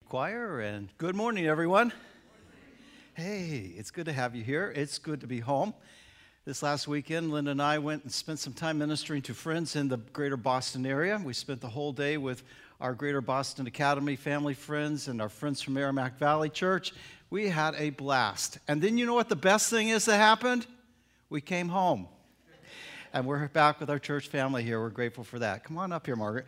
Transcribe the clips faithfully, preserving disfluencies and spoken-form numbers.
Choir, and good morning, everyone. Hey, it's good to have you here. It's good to be home. This last weekend, Linda and I went and spent some time ministering to friends in the greater Boston area. We spent the whole day with our Greater Boston Academy family friends and our friends from Merrimack Valley Church. We had a blast. And then you know what the best thing is that happened? We came home. And we're back with our church family here. We're grateful for that. Come on up here, Margaret.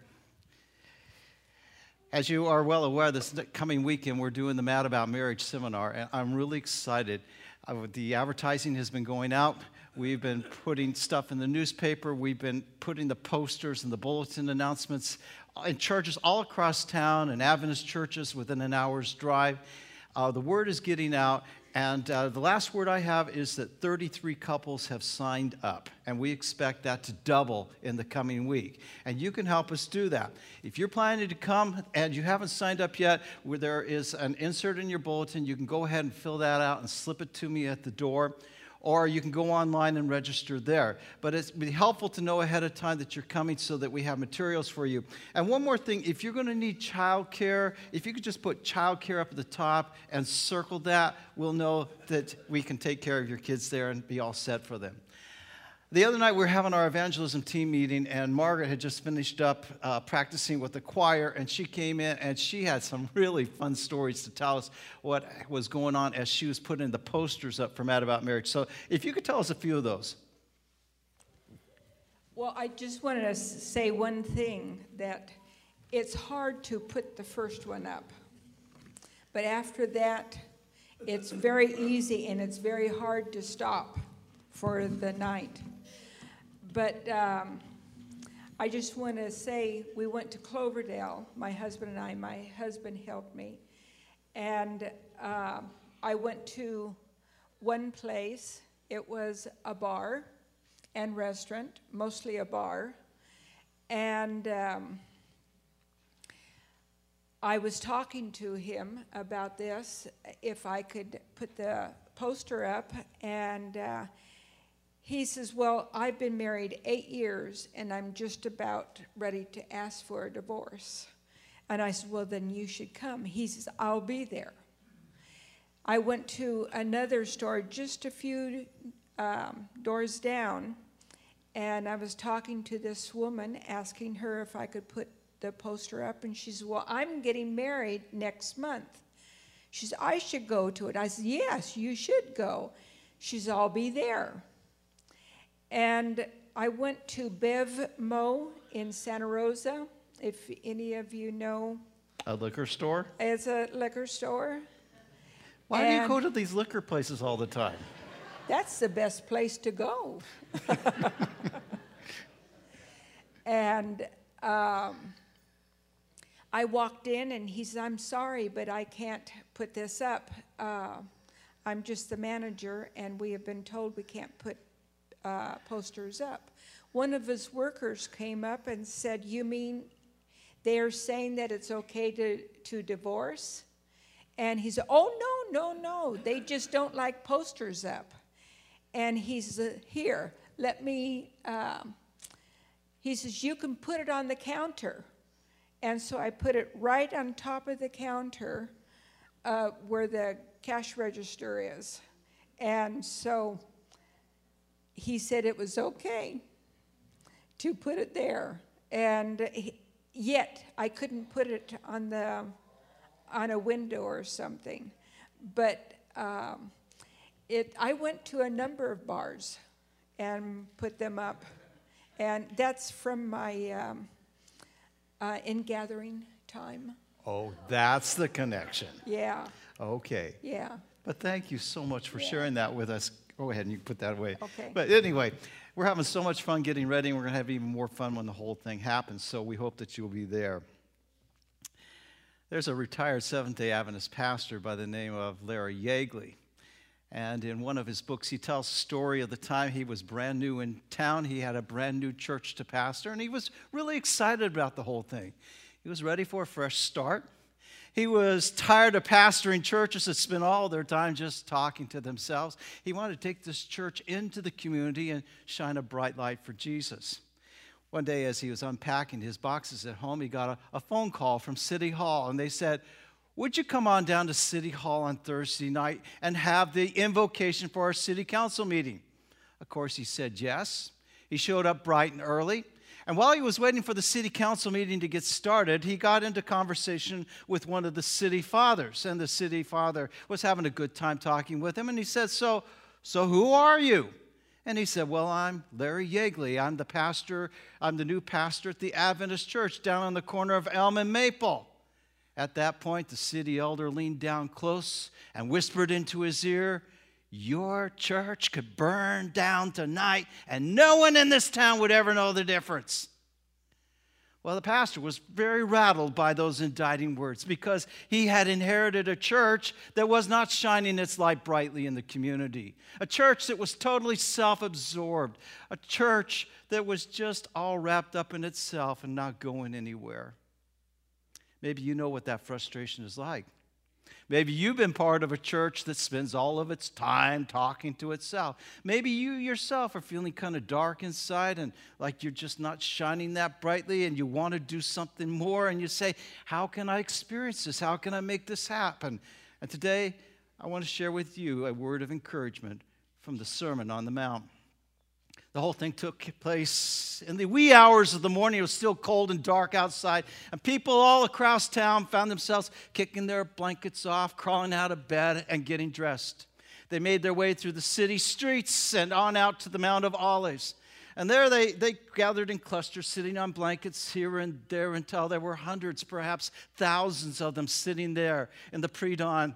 As you are well aware, this coming weekend we're doing the Mad About Marriage seminar, and I'm really excited. Uh, the advertising has been going out. We've been putting stuff in the newspaper. We've been putting the posters and the bulletin announcements in churches all across town and Adventist churches within an hour's drive. Uh, the word is getting out, and uh, the last word I have is that thirty-three couples have signed up, and we expect that to double in the coming week. And you can help us do that. If you're planning to come and you haven't signed up yet, where there is an insert in your bulletin, you can go ahead and fill that out and slip it to me at the door. Or you can go online and register there. But it's be helpful to know ahead of time that you're coming so that we have materials for you. And one more thing, if you're going to need childcare, if you could just put childcare up at the top and circle that, we'll know that we can take care of your kids there and be all set for them. The other night we were having our evangelism team meeting, and Margaret had just finished up uh, practicing with the choir, and she came in and she had some really fun stories to tell us what was going on as she was putting the posters up for Mad About Marriage. So if you could tell us a few of those. Well, I just wanted to say one thing, that it's hard to put the first one up. But after that, it's very easy and it's very hard to stop for the night. But um, I just want to say, we went to Cloverdale, my husband and I. My husband helped me. And uh, I went to one place. It was a bar and restaurant, mostly a bar. And um, I was talking to him about this, if I could put the poster up. And uh, he says, well, I've been married eight years, and I'm just about ready to ask for a divorce. And I said, well, then you should come. He says, I'll be there. I went to another store just a few um, doors down, and I was talking to this woman, asking her if I could put the poster up, and she said, well, I'm getting married next month. She said, I should go to it. I said, yes, you should go. She said, I'll be there. And I went to Bev Mo in Santa Rosa, if any of you know. A liquor store? It's a liquor store. Why and do you go to these liquor places all the time? That's the best place to go. And um, I walked in, and he said, I'm sorry, but I can't put this up. Uh, I'm just the manager, and we have been told we can't put Uh, posters up. One of his workers came up and said, you mean they're saying that it's okay to, to divorce? And he said, oh, no, no, no. They just don't like posters up. And he said, here, let me, um, he says, you can put it on the counter. And so I put it right on top of the counter uh, where the cash register is. And so he said it was okay to put it there, and he, yet I couldn't put it on the on a window or something. But um, it. I went to a number of bars and put them up, and that's from my um, uh, in-gathering time. Oh, that's the connection. Yeah. Okay. Yeah. But thank you so much for Yeah. sharing that with us. Go ahead and you can put that away. Okay. But anyway, we're having so much fun getting ready, and we're going to have even more fun when the whole thing happens. So we hope that you'll be there. There's a retired Seventh-day Adventist pastor by the name of Larry Yeagley. And in one of his books, he tells the story of the time he was brand new in town. He had a brand new church to pastor, and he was really excited about the whole thing. He was ready for a fresh start. He was tired of pastoring churches that spent all their time just talking to themselves. He wanted to take this church into the community and shine a bright light for Jesus. One day as he was unpacking his boxes at home, he got a, a phone call from City Hall, and they said, would you come on down to City Hall on Thursday night and have the invocation for our city council meeting? Of course, he said yes. He showed up bright and early. And while he was waiting for the city council meeting to get started, he got into conversation with one of the city fathers. And the city father was having a good time talking with him. And he said, so, so who are you? And he said, well, I'm Larry Yeagley. I'm the pastor. I'm the new pastor at the Adventist Church down on the corner of Elm and Maple. At that point, the city elder leaned down close and whispered into his ear, your church could burn down tonight and no one in this town would ever know the difference. Well, the pastor was very rattled by those indicting words because he had inherited a church that was not shining its light brightly in the community. A church that was totally self-absorbed. A church that was just all wrapped up in itself and not going anywhere. Maybe you know what that frustration is like. Maybe you've been part of a church that spends all of its time talking to itself. Maybe you yourself are feeling kind of dark inside and like you're just not shining that brightly and you want to do something more and you say, how can I experience this? How can I make this happen? And today, I want to share with you a word of encouragement from the Sermon on the Mount. The whole thing took place in the wee hours of the morning. It was still cold and dark outside, and people all across town found themselves kicking their blankets off, crawling out of bed, and getting dressed. They made their way through the city streets and on out to the Mount of Olives. And there they, they gathered in clusters, sitting on blankets here and there until there were hundreds, perhaps thousands of them sitting there in the pre-dawn.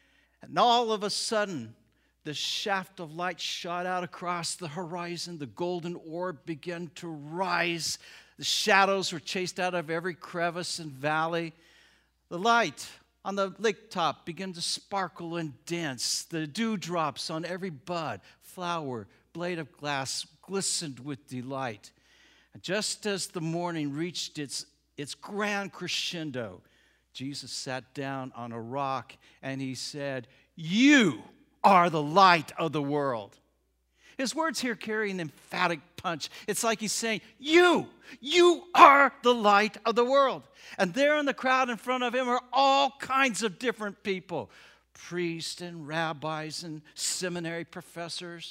And all of a sudden, the shaft of light shot out across the horizon. The golden orb began to rise. The shadows were chased out of every crevice and valley. The light on the lake top began to sparkle and dance. The dewdrops on every bud, flower, blade of grass glistened with delight. And just as the morning reached its, its grand crescendo, Jesus sat down on a rock and he said, "You are the light of the world." His words here carry an emphatic punch. It's like he's saying, you, you are the light of the world. And there in the crowd in front of him are all kinds of different people. Priests and rabbis and seminary professors,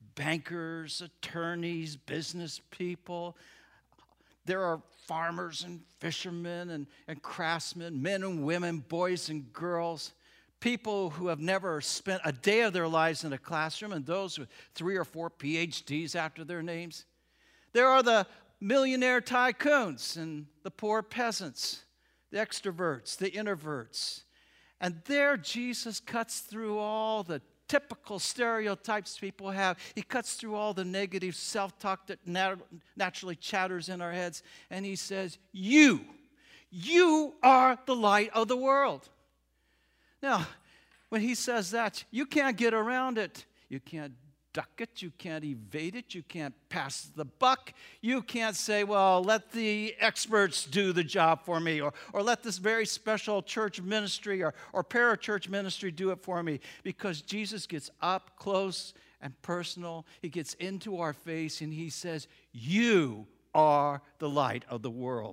bankers, attorneys, business people. There are farmers and fishermen and, and craftsmen, men and women, boys and girls. People who have never spent a day of their lives in a classroom, and those with three or four P H Ds after their names. There are the millionaire tycoons and the poor peasants, the extroverts, the introverts. And there Jesus cuts through all the typical stereotypes people have. He cuts through all the negative self-talk that nat- naturally chatters in our heads. And he says, you, you are the light of the world. Now, when he says that, you can't get around it. You can't duck it. You can't evade it. You can't pass the buck. You can't say, well, let the experts do the job for me, or, or let this very special church ministry or, or parachurch ministry do it for me, because Jesus gets up close and personal. He gets into our face and he says, you are the light of the world.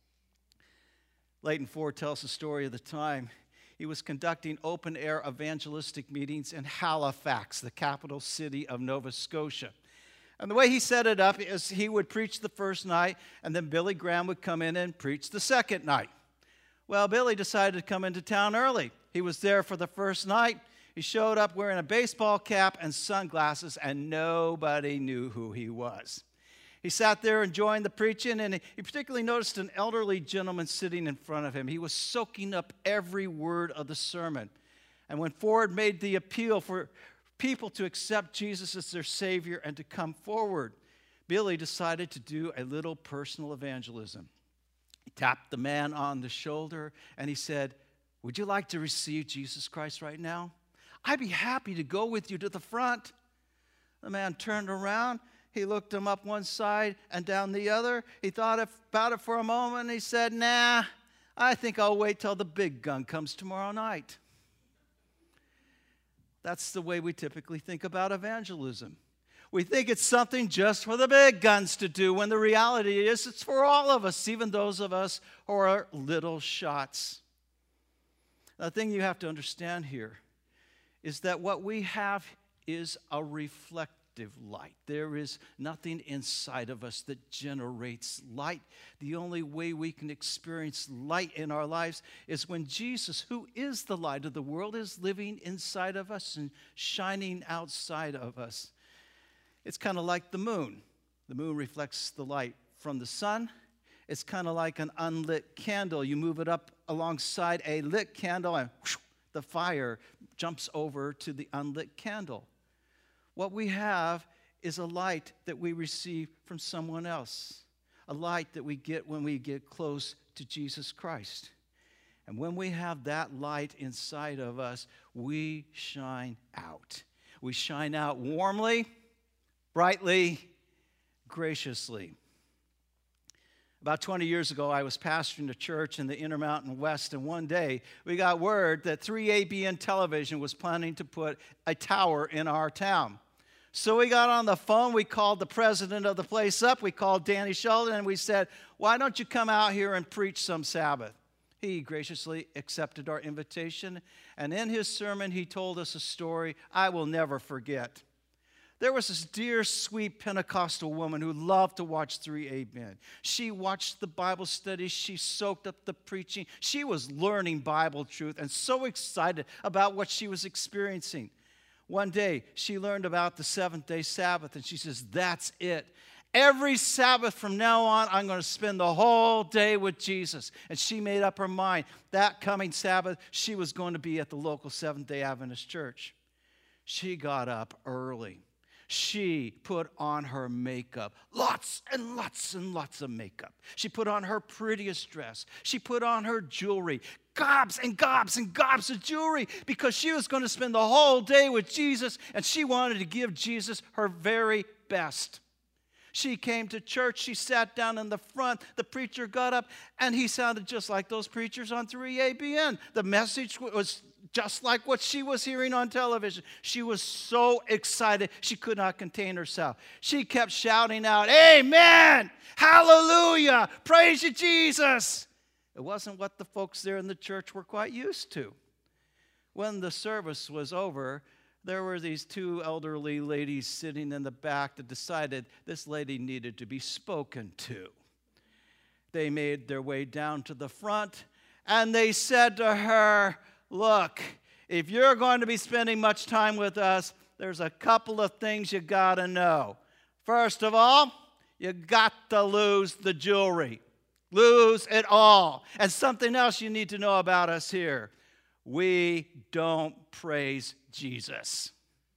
Leighton Ford tells the story of the time he was conducting open-air evangelistic meetings in Halifax, the capital city of Nova Scotia. And the way he set it up is he would preach the first night, and then Billy Graham would come in and preach the second night. Well, Billy decided to come into town early. He was there for the first night. He showed up wearing a baseball cap and sunglasses, and nobody knew who he was. He sat there enjoying the preaching, and he particularly noticed an elderly gentleman sitting in front of him. He was soaking up every word of the sermon. And when Ford made the appeal for people to accept Jesus as their Savior and to come forward, Billy decided to do a little personal evangelism. He tapped the man on the shoulder, and he said, "Would you like to receive Jesus Christ right now? I'd be happy to go with you to the front." The man turned around. He looked him up one side and down the other. He thought about it for a moment, and he said, "Nah, I think I'll wait till the big gun comes tomorrow night." That's the way we typically think about evangelism. We think it's something just for the big guns to do, when the reality is it's for all of us, even those of us who are little shots. The thing you have to understand here is that what we have is a reflective light. There is nothing inside of us that generates light. The only way we can experience light in our lives is when Jesus, who is the light of the world, is living inside of us and shining outside of us. It's kind of like the moon. The moon reflects the light from the sun. It's kind of like an unlit candle. You move it up alongside a lit candle and whoosh, the fire jumps over to the unlit candle. What we have is a light that we receive from someone else, a light that we get when we get close to Jesus Christ. And when we have that light inside of us, we shine out. We shine out warmly, brightly, graciously. About twenty years ago, I was pastoring a church in the Intermountain West, and one day we got word that three A B N Television was planning to put a tower in our town. So we got on the phone, we called the president of the place up, we called Danny Sheldon, and we said, why don't you come out here and preach some Sabbath? He graciously accepted our invitation, and in his sermon, he told us a story I will never forget. There was this dear, sweet Pentecostal woman who loved to watch three A B N. She watched the Bible studies. She soaked up the preaching. She was learning Bible truth and so excited about what she was experiencing. One day, she learned about the seventh-day Sabbath, and she says, that's it. Every Sabbath from now on, I'm going to spend the whole day with Jesus. And she made up her mind that coming Sabbath, she was going to be at the local Seventh-day Adventist church. She got up early. She put on her makeup, lots and lots and lots of makeup. She put on her prettiest dress. She put on her jewelry, gobs and gobs and gobs of jewelry, because she was going to spend the whole day with Jesus, and she wanted to give Jesus her very best. She came to church. She sat down in the front. The preacher got up, and he sounded just like those preachers on three A B N. The message was just like what she was hearing on television. She was so excited, she could not contain herself. She kept shouting out, amen, hallelujah, praise you, Jesus. It wasn't what the folks there in the church were quite used to. When the service was over, there were these two elderly ladies sitting in the back that decided this lady needed to be spoken to. They made their way down to the front, and they said to her, look, if you're going to be spending much time with us, there's a couple of things you got to know. First of all, you got to lose the jewelry. Lose it all. And something else you need to know about us here. We don't praise Jesus.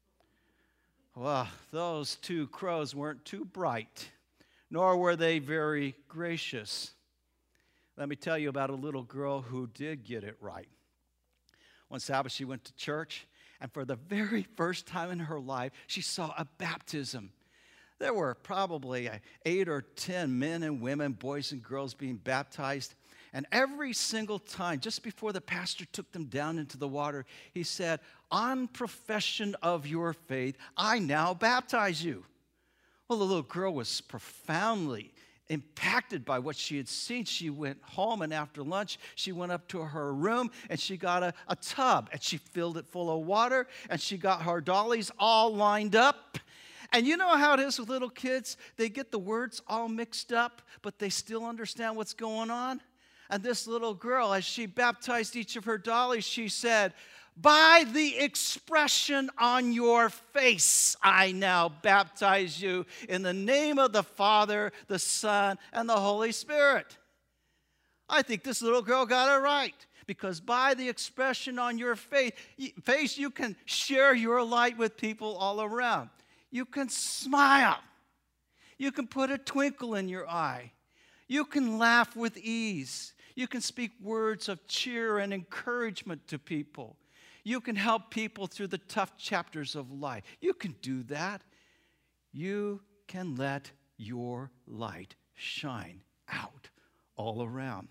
Well, those two crows weren't too bright, nor were they very gracious. Let me tell you about a little girl who did get it right. One Sabbath, she went to church, and for the very first time in her life, she saw a baptism. There were probably eight or ten men and women, boys and girls being baptized. And every single time, just before the pastor took them down into the water, he said, on profession of your faith, I now baptize you. Well, the little girl was profoundly impacted by what she had seen. She went home, and after lunch, she went up to her room, and she got a, a tub, and she filled it full of water, and she got her dollies all lined up. And you know how it is with little kids? They get the words all mixed up, but they still understand what's going on. And this little girl, as she baptized each of her dollies, she said, by the expression on your face, I now baptize you in the name of the Father, the Son, and the Holy Spirit. I think this little girl got it right, because by the expression on your face, face, you can share your light with people all around. You can smile. You can put a twinkle in your eye. You can laugh with ease. You can speak words of cheer and encouragement to people. You can help people through the tough chapters of life. You can do that. You can let your light shine out all around.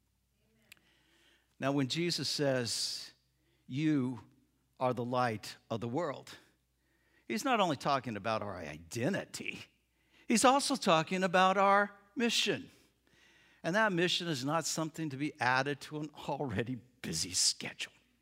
Now, when Jesus says, you are the light of the world, he's not only talking about our identity, he's also talking about our mission. And that mission is not something to be added to an already busy schedule.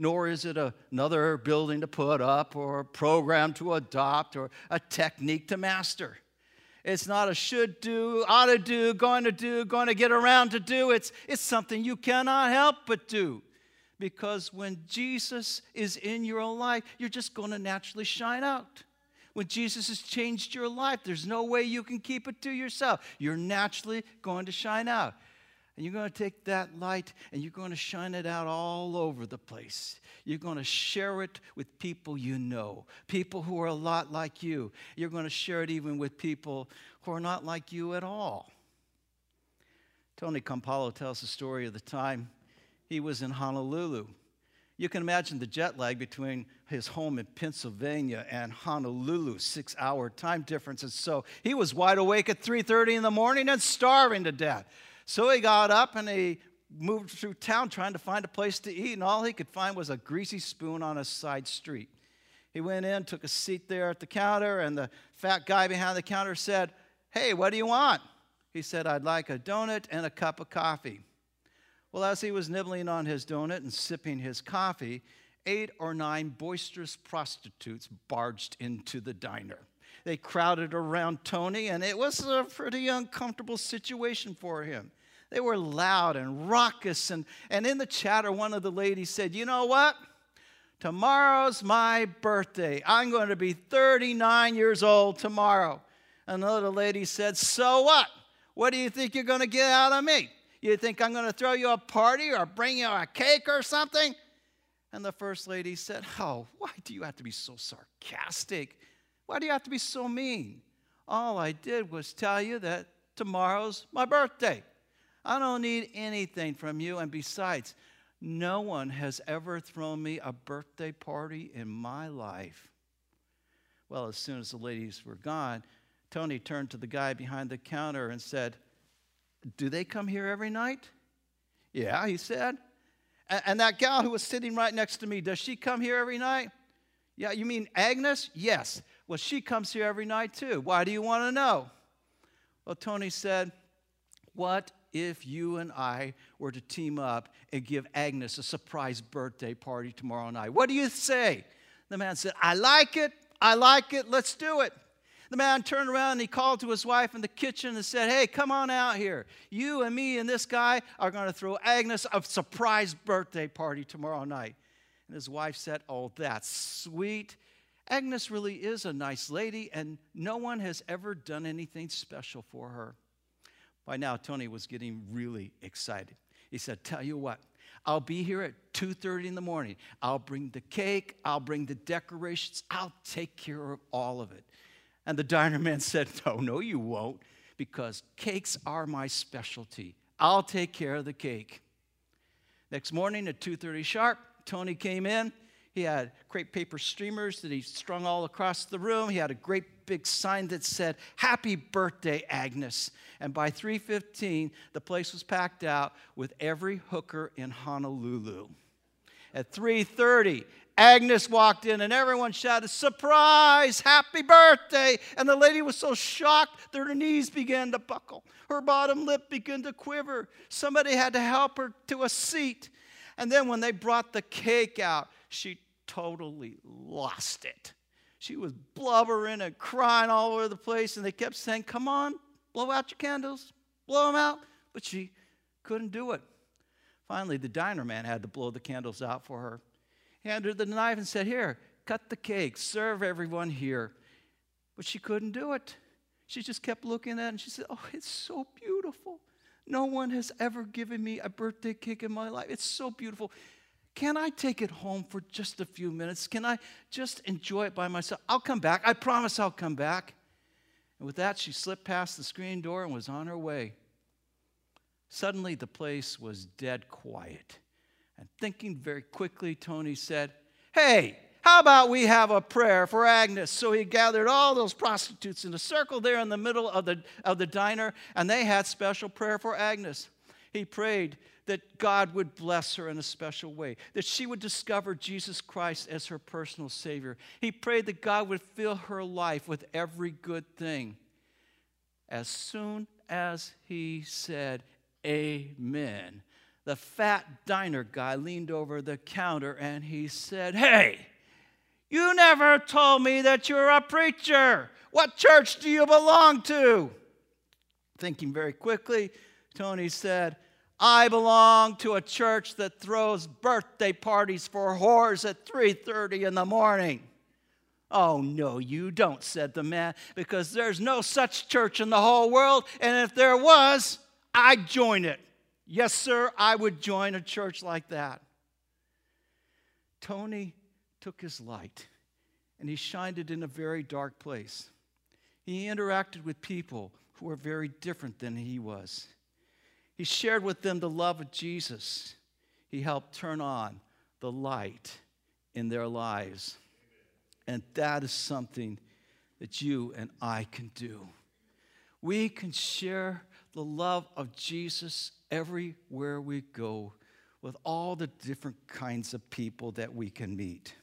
nor is it a, another building to put up or a program to adopt or a technique to master. It's not a should do, ought to do, going to do, going to get around to do. It's, it's something you cannot help but do. Because when Jesus is in your life, you're just going to naturally shine out. When Jesus has changed your life, there's no way you can keep it to yourself. You're naturally going to shine out. And you're going to take that light and you're going to shine it out all over the place. You're going to share it with people you know, people who are a lot like you. You're going to share it even with people who are not like you at all. Tony Campolo tells the story of the time he was in Honolulu. You can imagine the jet lag between his home in Pennsylvania and Honolulu, six-hour time difference. And so he was wide awake at three thirty in the morning and starving to death. So he got up and he moved through town trying to find a place to eat, and all he could find was a greasy spoon on a side street. He went in, took a seat there at the counter, and the fat guy behind the counter said, "Hey, what do you want?" He said, "I'd like a donut and a cup of coffee." Well, as he was nibbling on his donut and sipping his coffee, eight or nine boisterous prostitutes barged into the diner. They crowded around Tony, and it was a pretty uncomfortable situation for him. They were loud and raucous, and, and in the chatter, one of the ladies said, "You know what? Tomorrow's my birthday. I'm going to be thirty-nine years old tomorrow." Another lady said, "So what? What do you think you're going to get out of me? You think I'm going to throw you a party or bring you a cake or something?" And the first lady said, "Oh, why do you have to be so sarcastic? Why do you have to be so mean? All I did was tell you that tomorrow's my birthday. I don't need anything from you. And besides, no one has ever thrown me a birthday party in my life." Well, as soon as the ladies were gone, Tony turned to the guy behind the counter and said, "Do they come here every night?" "Yeah," he said. "And that gal who was sitting right next to me, does she come here every night?" "Yeah, you mean Agnes?" "Yes." "Well, she comes here every night too. Why do you want to know?" Well, Tony said, "What if you and I were to team up and give Agnes a surprise birthday party tomorrow night? What do you say?" The man said, "I like it. I like it. Let's do it." The man turned around and he called to his wife in the kitchen and said, "Hey, come on out here. You and me and this guy are going to throw Agnes a surprise birthday party tomorrow night." And his wife said, "Oh, that's sweet. Agnes really is a nice lady, and no one has ever done anything special for her." By now, Tony was getting really excited. He said, "Tell you what, I'll be here at two thirty in the morning. I'll bring the cake. I'll bring the decorations. I'll take care of all of it." And the diner man said, "No, no, you won't, because cakes are my specialty. I'll take care of the cake." Next morning at two thirty sharp, Tony came in. He had crepe paper streamers that he strung all across the room. He had a great big sign that said, "Happy birthday, Agnes." And by three fifteen, the place was packed out with every hooker in Honolulu. At three thirty, Agnes walked in and everyone shouted, "Surprise! Happy birthday!" And the lady was so shocked that her knees began to buckle. Her bottom lip began to quiver. Somebody had to help her to a seat. And then when they brought the cake out, she totally lost it. She was blubbering and crying all over the place, and they kept saying, "Come on, blow out your candles, blow them out." But she couldn't do it. Finally, the diner man had to blow the candles out for her. He handed her the knife and said, "Here, cut the cake, serve everyone here." But she couldn't do it. She just kept looking at it, and she said, "Oh, it's so beautiful. No one has ever given me a birthday cake in my life. It's so beautiful. Can I take it home for just a few minutes? Can I just enjoy it by myself? I'll come back. I promise I'll come back." And with that, she slipped past the screen door and was on her way. Suddenly, the place was dead quiet. And thinking very quickly, Tony said, "Hey, how about we have a prayer for Agnes?" So he gathered all those prostitutes in a circle there in the middle of the, of the diner, and they had special prayer for Agnes. He prayed that God would bless her in a special way, that she would discover Jesus Christ as her personal Savior. He prayed that God would fill her life with every good thing. As soon as he said, "Amen," the fat diner guy leaned over the counter and he said, "Hey, you never told me that you're a preacher. What church do you belong to?" Thinking very quickly, Tony said, "I belong to a church that throws birthday parties for whores at three thirty in the morning." "Oh, no, you don't," said the man, "because there's no such church in the whole world, and if there was, I'd join it. Yes, sir, I would join a church like that." Tony took his light, and he shined it in a very dark place. He interacted with people who were very different than he was. He shared with them the love of Jesus. He helped turn on the light in their lives. And that is something that you and I can do. We can share the love of Jesus everywhere we go with all the different kinds of people that we can meet.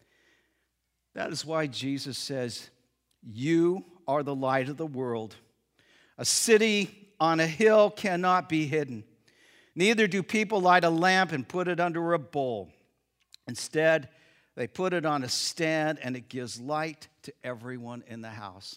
That is why Jesus says, "You are the light of the world. A city on a hill cannot be hidden. Neither do people light a lamp and put it under a bowl. Instead, they put it on a stand, and it gives light to everyone in the house."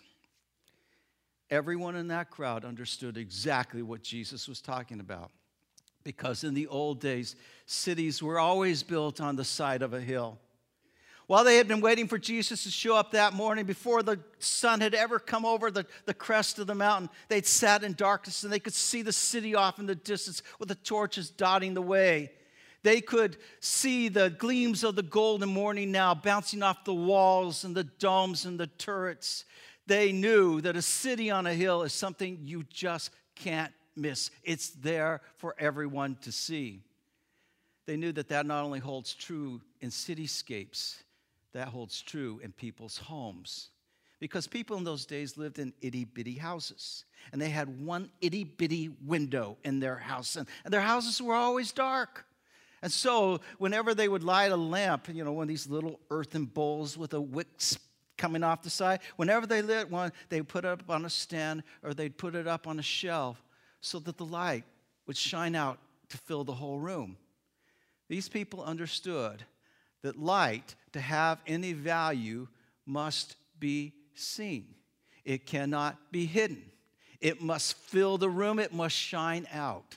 Everyone in that crowd understood exactly what Jesus was talking about, because in the old days, cities were always built on the side of a hill. While they had been waiting for Jesus to show up that morning, before the sun had ever come over the, the crest of the mountain, they'd sat in darkness and they could see the city off in the distance with the torches dotting the way. They could see the gleams of the golden morning now bouncing off the walls and the domes and the turrets. They knew that a city on a hill is something you just can't miss. It's there for everyone to see. They knew that that not only holds true in cityscapes, that holds true in people's homes. Because people in those days lived in itty-bitty houses. And they had one itty-bitty window in their house. And, and their houses were always dark. And so whenever they would light a lamp, you know, one of these little earthen bowls with a wick coming off the side, whenever they lit one, they'd put it up on a stand or they'd put it up on a shelf so that the light would shine out to fill the whole room. These people understood that light, to have any value, must be seen. It cannot be hidden. It must fill the room. It must shine out.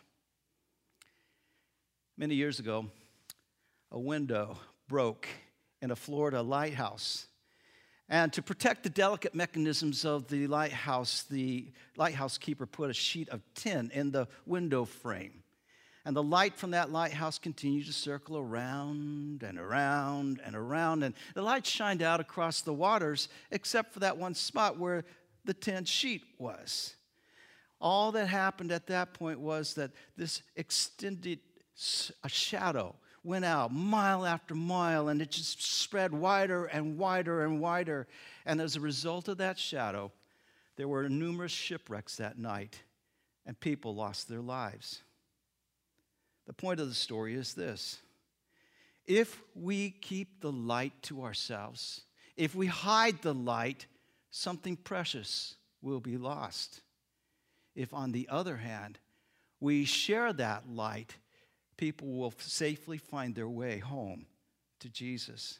Many years ago, a window broke in a Florida lighthouse. And to protect the delicate mechanisms of the lighthouse, the lighthouse keeper put a sheet of tin in the window frame. And the light from that lighthouse continued to circle around and around and around. And the light shined out across the waters, except for that one spot where the tin sheet was. All that happened at that point was that this extended a shadow went out mile after mile, and it just spread wider and wider and wider. And as a result of that shadow, there were numerous shipwrecks that night, and people lost their lives. The point of the story is this: if we keep the light to ourselves, if we hide the light, something precious will be lost. If, on the other hand, we share that light, people will safely find their way home to Jesus.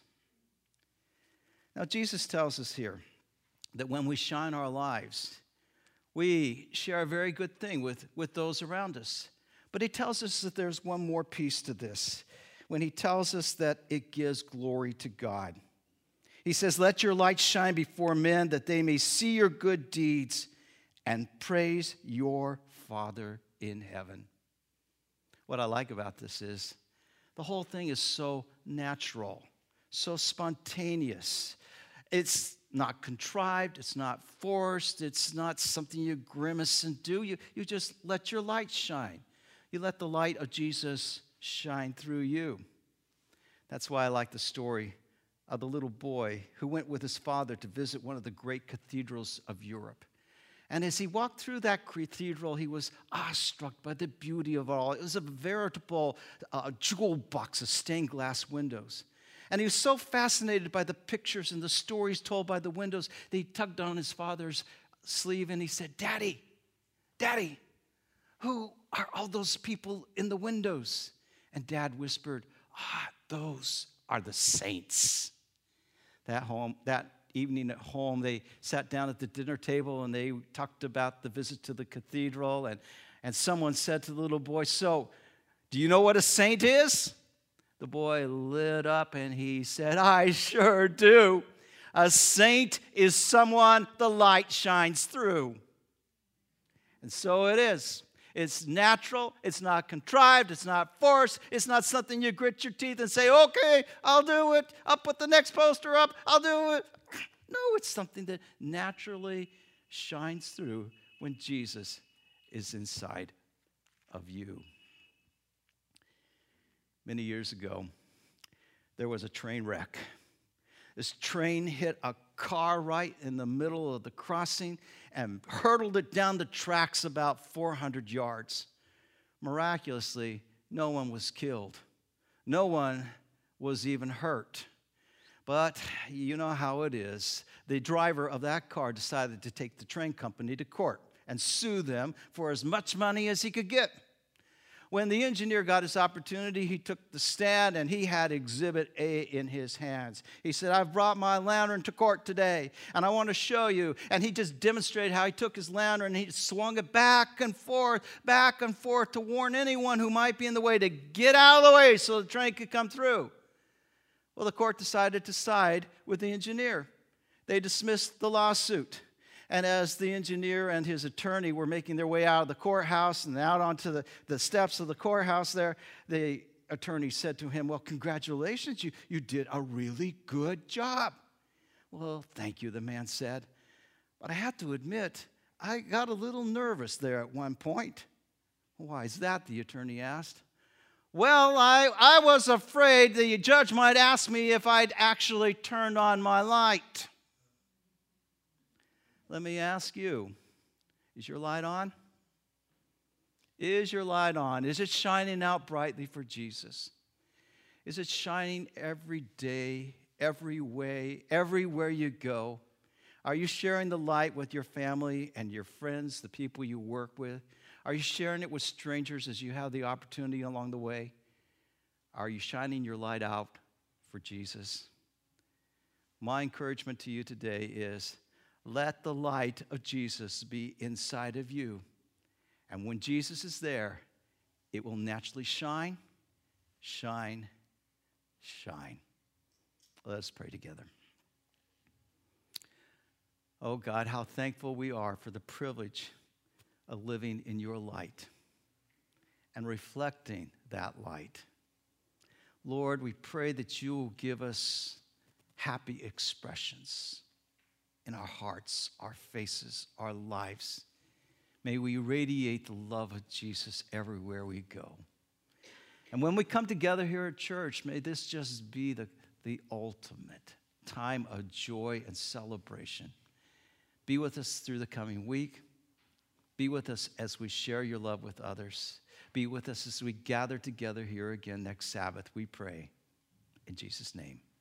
Now, Jesus tells us here that when we shine our lives, we share a very good thing with, with those around us. But he tells us that there's one more piece to this, when he tells us that it gives glory to God. He says, "Let your light shine before men, that they may see your good deeds and praise your Father in heaven." What I like about this is the whole thing is so natural, so spontaneous. It's not contrived, it's not forced, it's not something you grimace and do. You, you just let your light shine. You let the light of Jesus shine through you. That's why I like the story of the little boy who went with his father to visit one of the great cathedrals of Europe. And as he walked through that cathedral, he was awestruck by the beauty of it all. It was a veritable uh, jewel box of stained glass windows. And he was so fascinated by the pictures and the stories told by the windows that he tugged on his father's sleeve and he said, "Daddy, Daddy, who, are all those people in the windows? And Dad whispered, ah, those are the saints. That home, that evening at home, they sat down at the dinner table and they talked about the visit to the cathedral. And, and someone said to the little boy, so, do you know what a saint is? The boy lit up and he said, I sure do. A saint is someone the light shines through. And so it is. It's natural. It's not contrived. It's not forced. It's not something you grit your teeth and say, okay, I'll do it. I'll put the next poster up. I'll do it. No, it's something that naturally shines through when Jesus is inside of you. Many years ago, there was a train wreck. This train hit a car right in the middle of the crossing and hurtled it down the tracks about four hundred yards. Miraculously, no one was killed. No one was even hurt. But you know how it is. The driver of that car decided to take the train company to court and sue them for as much money as he could get. When the engineer got his opportunity, he took the stand and he had Exhibit A in his hands. He said, I've brought my lantern to court today and I want to show you. And he just demonstrated how he took his lantern and he swung it back and forth, back and forth to warn anyone who might be in the way to get out of the way so the train could come through. Well, the court decided to side with the engineer. They dismissed the lawsuit. And as the engineer and his attorney were making their way out of the courthouse and out onto the, the steps of the courthouse there, the attorney said to him, well, congratulations, you, you did a really good job. Well, thank you, the man said. But I have to admit, I got a little nervous there at one point. Why is that, the attorney asked. Well, I, I was afraid the judge might ask me if I'd actually turned on my light. Let me ask you, is your light on? Is your light on? Is it shining out brightly for Jesus? Is it shining every day, every way, everywhere you go? Are you sharing the light with your family and your friends, the people you work with? Are you sharing it with strangers as you have the opportunity along the way? Are you shining your light out for Jesus? My encouragement to you today is, let the light of Jesus be inside of you. And when Jesus is there, it will naturally shine, shine, shine. Let's pray together. Oh God, how thankful we are for the privilege of living in your light and reflecting that light. Lord, we pray that you will give us happy expressions in our hearts, our faces, our lives. May we radiate the love of Jesus everywhere we go. And when we come together here at church, may this just be the, the ultimate time of joy and celebration. Be with us through the coming week. Be with us as we share your love with others. Be with us as we gather together here again next Sabbath, we pray. In Jesus' name.